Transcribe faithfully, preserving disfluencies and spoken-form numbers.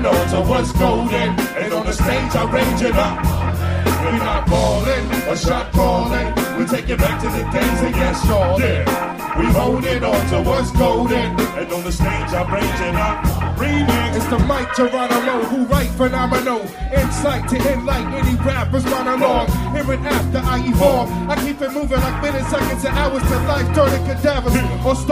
on to what's golden, and on the stage I range it up. We're not balling, a shot calling. We take it back to the days of yes, y'all. Yeah, we holding on to what's golden, and on the stage I range it up. Remix. It's the Mike Geronimo who write phenomenal insight to enlighten any rappers run along. Here and after I evolve, I keep it moving like minutes, seconds, and hours to life, turning cadavers. Or